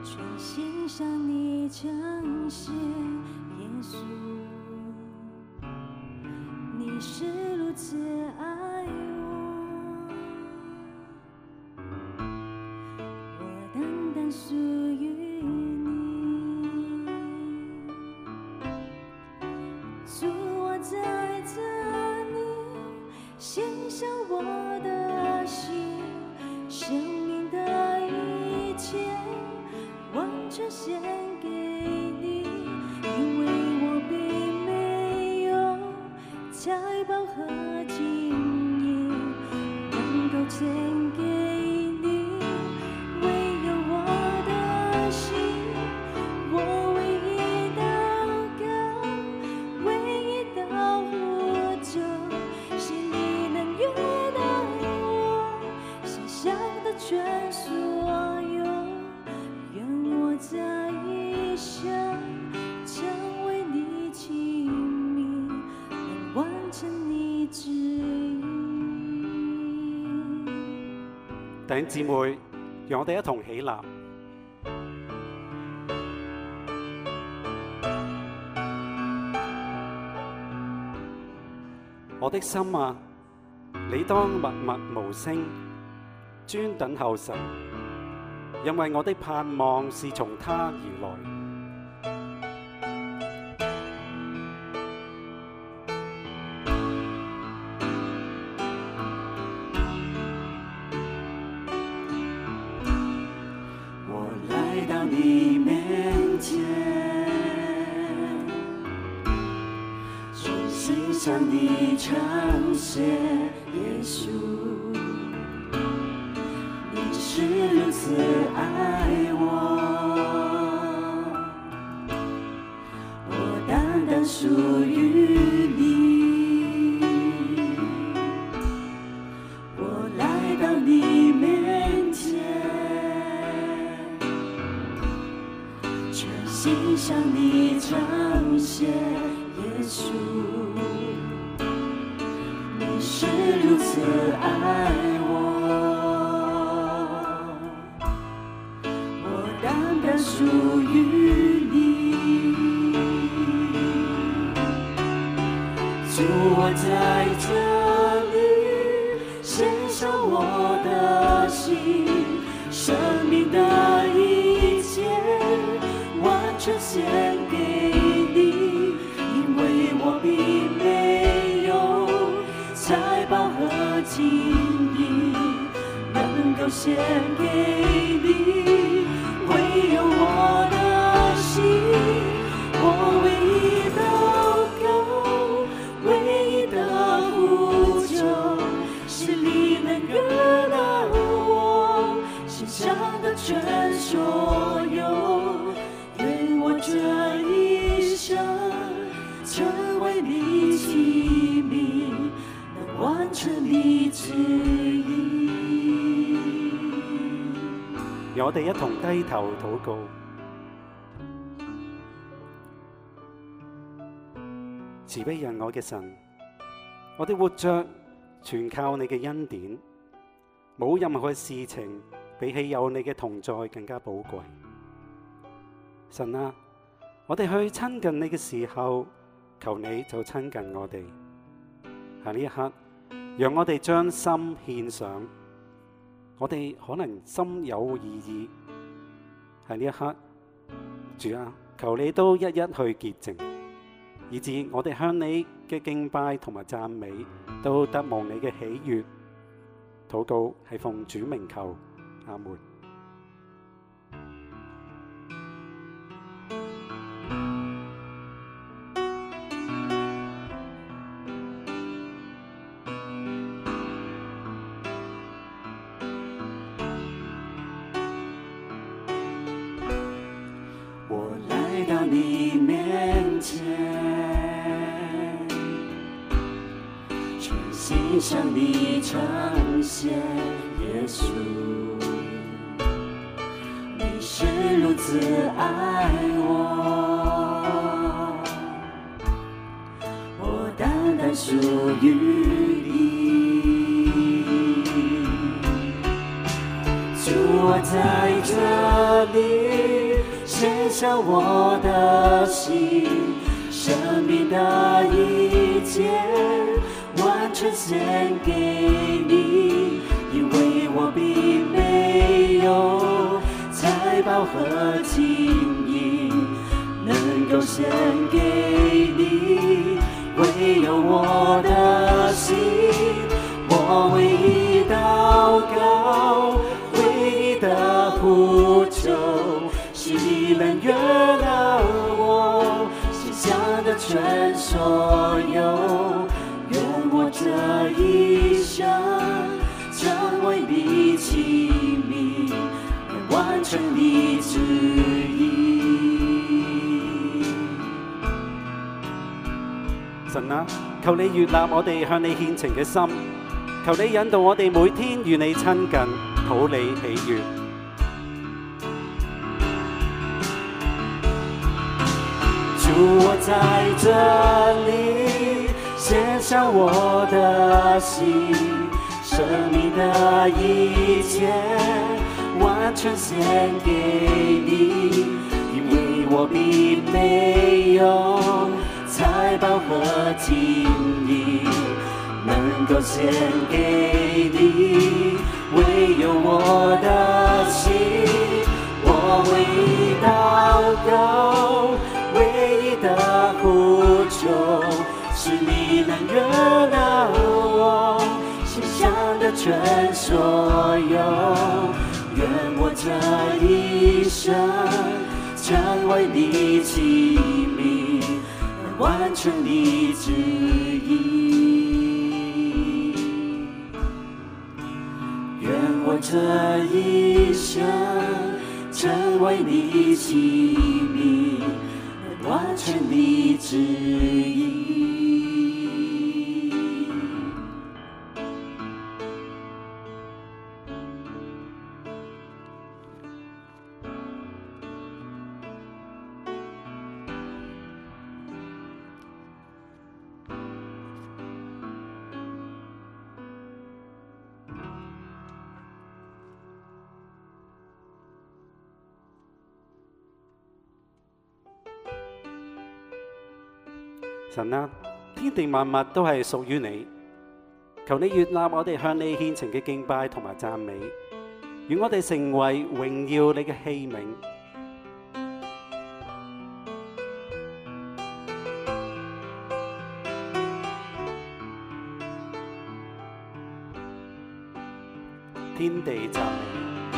全心向你称谢，耶稣，你是如此爱我，我单单属于你。主，我在这里献上我的心，生命的一切完全献给你，因为我并没有财宝和金银能够献给你，唯有我的心，我唯一祷告，唯一的呼求，是你能悦纳我心上的全所有，愿我这一生成为你器皿，能完成你旨意。 弟兄姊妹，讓我哋一同起立。我的心啊，你當默默無聲，專等候神，因為我的盼望是從他而來。 我來到你面前，全心向你稱謝，耶穌，你是如此愛我，我單單屬於你，我來到你面前，全心向你稱謝，耶穌，你是如此愛我，我單單屬於你，主，我在這裡獻上我的心，生命的一切完全獻給你，因為我並沒有財寶和金銀能夠獻給你，唯有我的心，我唯一禱告，唯一的呼求，是你能悅納我心上的全所有，願我這一生成為你器皿，能完成你旨意。 讓我哋一同低頭禱告。慈悲仁愛嘅神，我哋活着全靠你嘅恩典，冇任何嘅事情比起有你嘅同在更加寶貴。神啊，我哋去親近你嘅時候，求你就親近我哋。喺呢一刻，讓我哋將心獻上。我哋可能心有異議，喺呢一刻，主啊，求你都一一去潔淨，以致我哋向你嘅敬拜同埋讚美都得蒙你嘅喜悅。禱告係奉主名求，阿門。 我來到你面前，全心向你稱謝，耶穌，你是如此愛我，我單單屬於你，主，我在這裡献上我的心，生命的一切完全献给你，因为我并没有财宝和金银能够献给你，唯有我的心，我唯一祷告，唯一的呼求，是你能悦纳我心想的全所有，愿我这一生成为你器皿，来完成你旨意。 神啊，求你悅納我哋向你獻情嘅心，求你引導我哋每天與你親近，討你喜悅。 主，我在这里献上我的心，生命的一切完全献给你，因为我并没有财宝和金银能够献给你，唯有我的心，我唯一祷告，唯一的呼求，是你能悦纳我心想的全所有，愿我这一生成为你器皿，完成你旨意，愿我这一生成为你器皿，完成你旨意。 神啊，天地萬物都係屬於你，求你悅納我哋向你獻情嘅敬拜同埋讚美，願我哋成為榮耀你嘅器皿。天地讚美，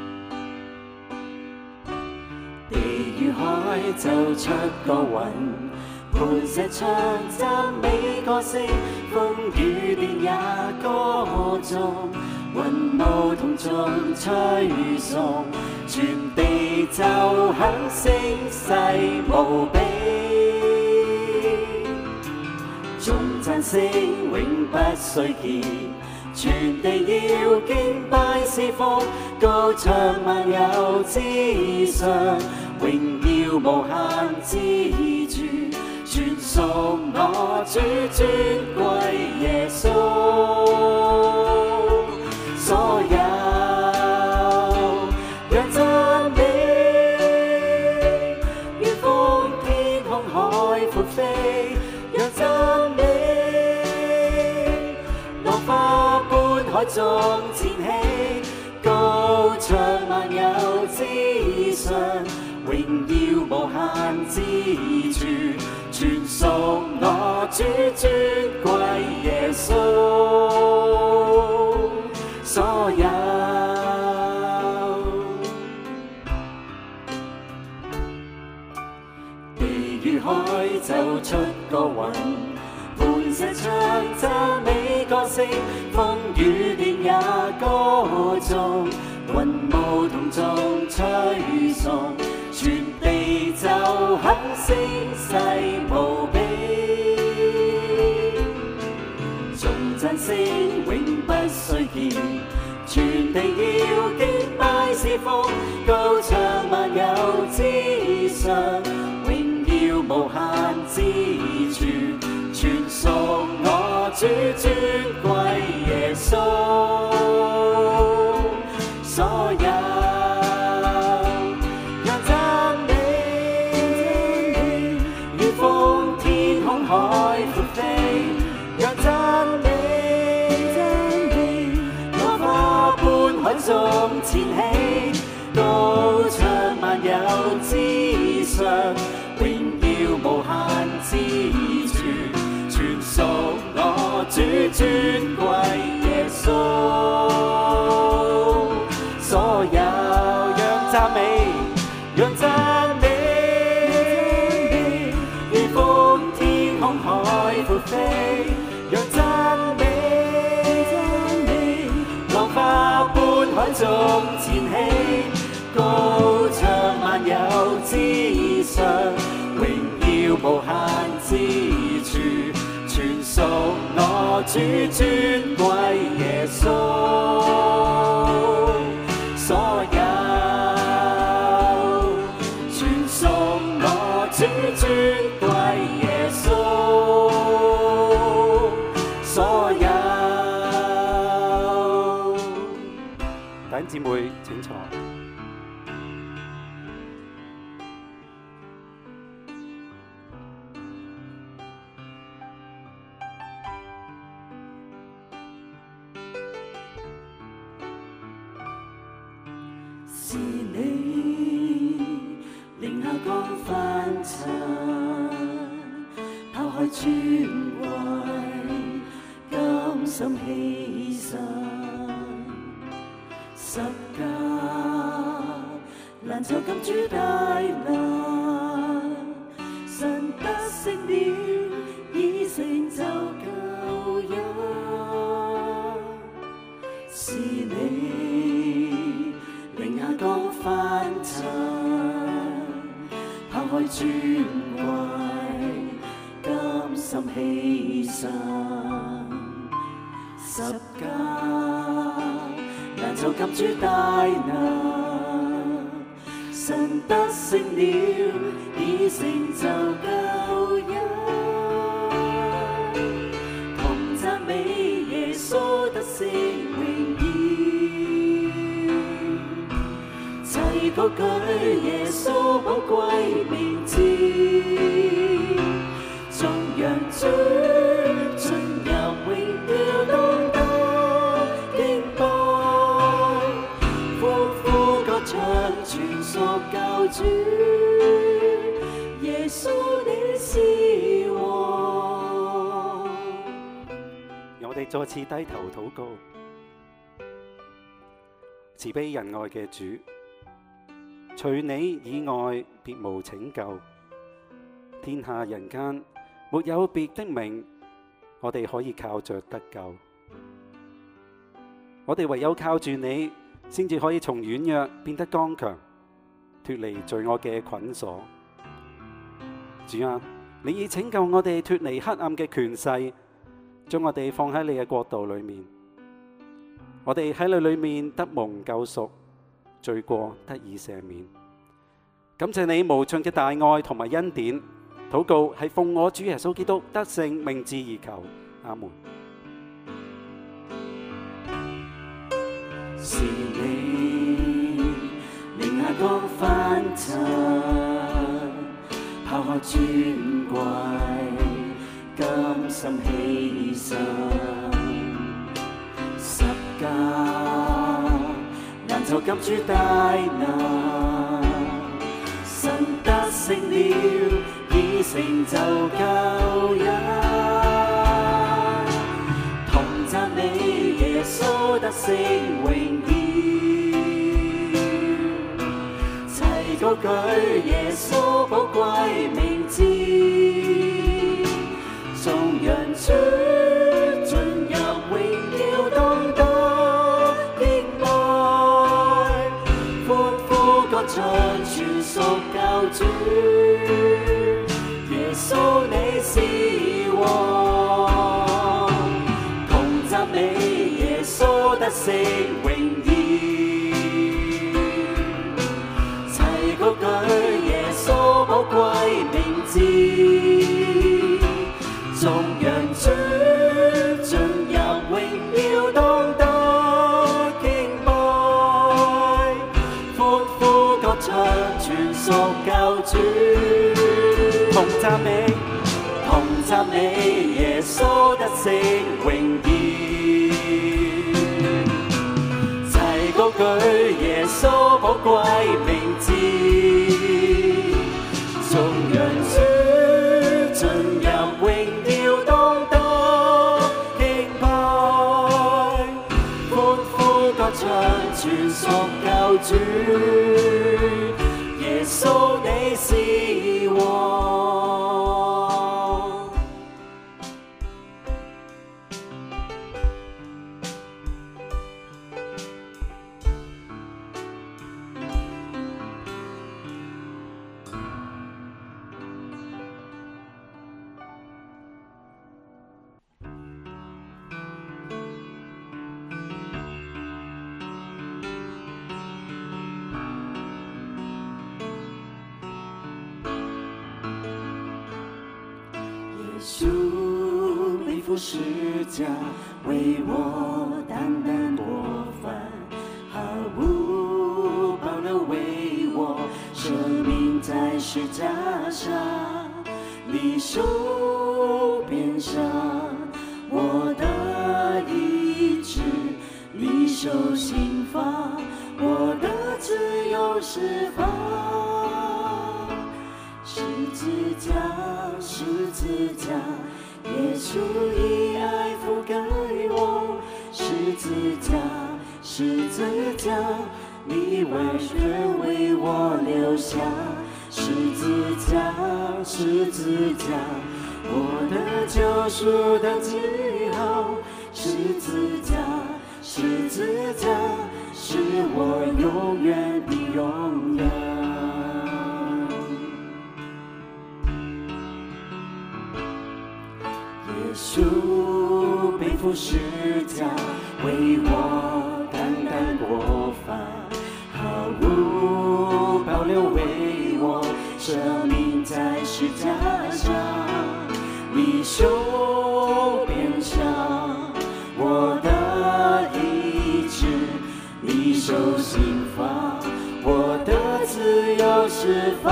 地與海就出個雲，磐石唱讚美歌聲，風雨電也歌頌，雲霧同眾吹送，全地就響聲勢無比，眾讚聲永不衰竭，全地要敬拜侍奉，高唱萬有之上，榮耀無限之主，全屬我主，尊貴耶穌。所有讓讚美，願風天空海闊飛，讓讚美，落花般海中濺起，高唱萬有之上，榮耀無限之處，全屬我主，尊貴耶穌。所有地與海就出個雲，磐石唱讚美歌聲，風雨電也歌頌，雲霧同眾吹送，全地就響聲勢無比，眾讚聲永不衰竭，全地要敬拜侍奉，高唱萬有之上，榮耀無限之處，全屬我主，尊貴耶穌。所有讓讚美， 前起，高唱萬有之上，榮耀無限之處，全屬我主尊貴耶穌。所有讓讚美，讓讚美，如風天空海闊飛，讓讚美，浪花般海中前起，高唱萬有之上，榮耀無限之處，全屬我主尊貴耶穌。所有全屬我主尊貴耶穌。所有弟兄姊妹請坐。 是你令下光翻塵，拋開尊貴，甘心犧牲，十架難就禁主大能，神得勝了，已成就救恩。是你令下光翻塵，拋開尊貴，甘心犧牲，十架難就禁主大能，神得勝了，已成就救恩。同讚美耶穌得勝榮耀，齊高舉耶穌寶貴名字，頌揚主進入榮耀當得敬拜，歡呼歌唱全屬救主，耶穌你是王。 讓我哋再次低頭禱告。慈悲仁愛嘅主，除你以外別無拯救，天下人間沒有別的名，我哋可以靠着得救。我哋唯有靠住你，先至可以從軟弱變得剛強，脫離罪惡嘅捆鎖。主啊，你已拯救我哋脫離黑暗嘅權勢，將我哋放喺你嘅國度裏面。我哋喺你裏面得蒙救贖，罪過得以赦免。感謝你無盡嘅大愛同埋恩典，禱告係奉我主耶穌基督得勝名字而求，阿門。 是你令下光翻塵，拋開尊貴，甘心犧牲，十架難就禁主大能，神得勝了，已成就救恩。同讚美耶穌得勝榮耀，齊高舉耶穌寶貴名字，頌揚主進入榮耀當得敬拜，歡呼歌唱全屬救主，耶穌你是王。同讚美耶穌得勝榮耀，齊高舉耶穌寶貴名字，頌揚主進入榮耀當得敬拜，歡呼歌唱全屬救主。 同讚美， 同讚美耶穌得勝榮耀，齊高舉耶穌寶貴名字，縱讓主進入榮耀當得敬拜，歡呼歌唱全屬救主，耶穌你是王。主背负十架，为我担当过犯，毫无保留为我舍命在十架上，你手边上我的意志，你手心放我的自由释放。十字架，十字架，耶稣以爱覆盖我。十字架，十字架，你完全为我留下。十字架，十字架，我的救赎的记号。十字架，十字架，是我永远的荣耀。耶稣背负十架，为我担当过犯，毫无保留为我舍命在十架上。你手边上我的意志，你手心放我的自由释放。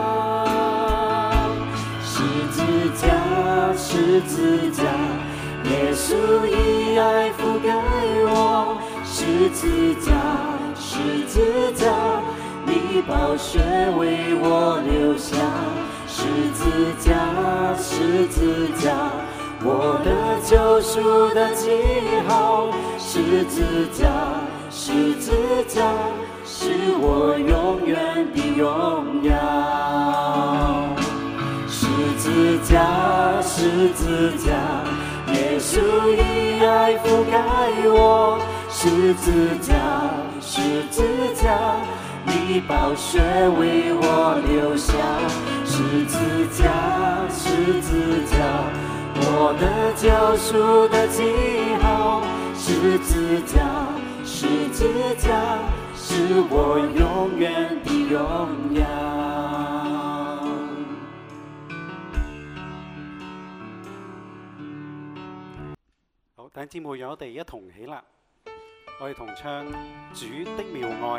十字架，十字架，耶稣以爱覆盖我。十字架，十字架，你宝血为我流下。十字架，十字架，我的救赎的记号。十字架，十字架，是我永远的荣耀。十字架，十字架，耶稣以爱覆盖我。十字架，十字架，你宝血为我流下。十字架，十字架，我的救赎的记号。十字架，十字架，是我永远的荣耀。 好，弟兄姊妹，讓我哋一同起立，我哋同唱主的妙愛。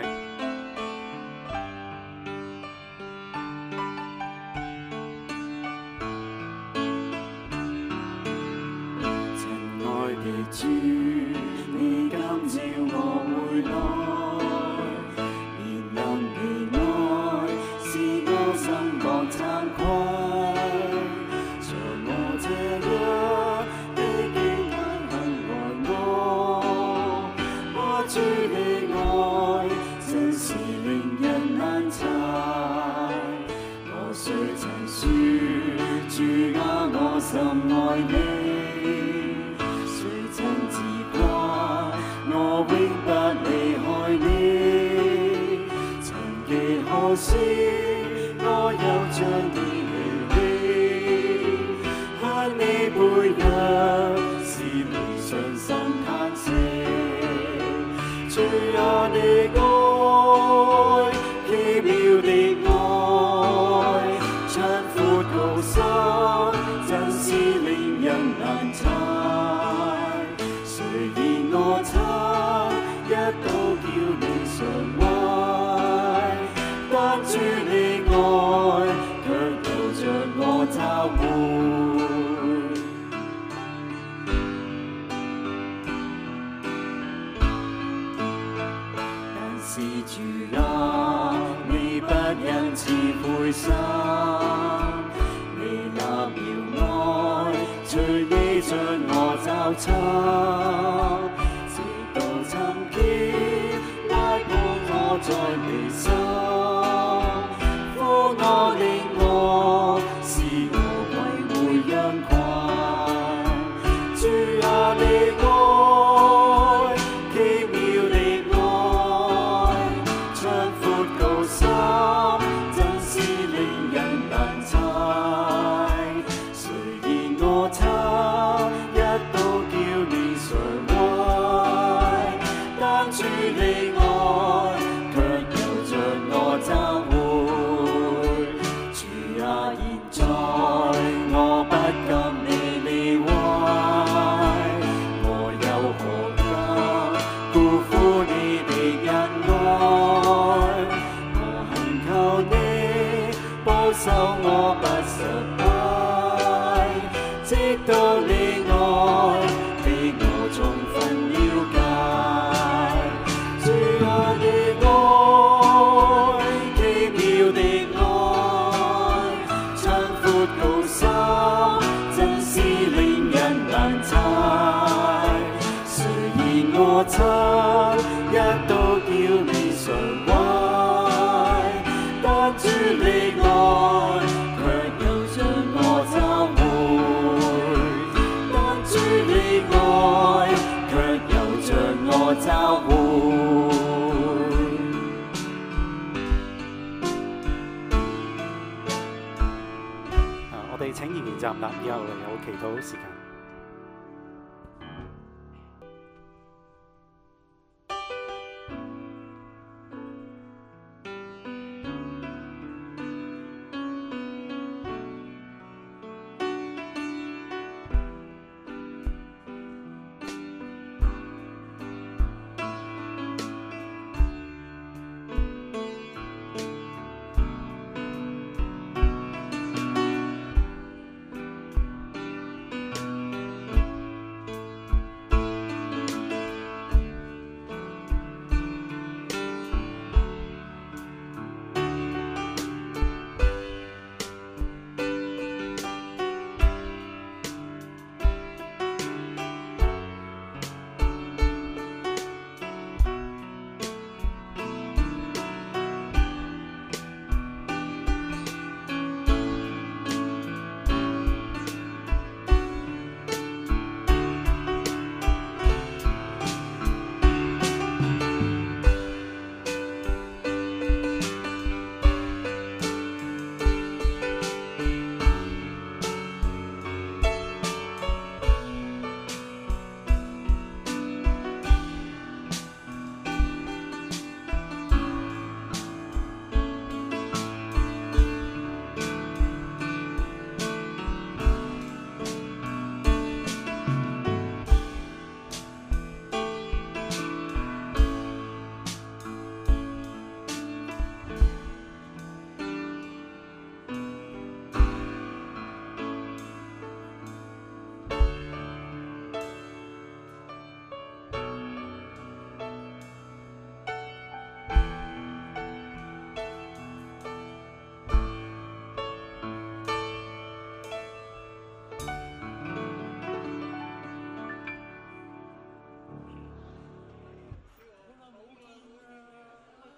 親愛的主，你今朝我回來，憐憫的愛使我心覺慚愧，像我這樣的經歷恨愛我主的愛真是令人難猜。我雖曾說主啊，我深愛你，雖曾自誇我永不離開你，曾幾可惜我有將你離棄，喺你背約是你傷心嘆息。主啊，你愛奇妙的愛，長闊高深，真是令人難猜。雖然我差一刀叫你常懷，但主你愛卻你不因此灰心，你那妙愛隨你將我找尋，直到尋見拉抱我在你心，呼我令我是我為會央群，主啊你愛奇妙的愛，長闊高深，真是令人難猜。誰言我差，一刀叫你常愛，但主你愛，卻又像我找回。主啊，現在我不甘你離壞，我又何敢辜負你的恩愛？我懇求你保守我不失敗，直到你愛被我充分了解。主啊，你愛奇妙的愛，長闊高深，真是令人難猜。誰言我差，一刀叫你常壞，但主你愛，卻又將我找回。但主你愛，卻又將我找回。 我哋請仍然站立，以後嚟有祈禱時間。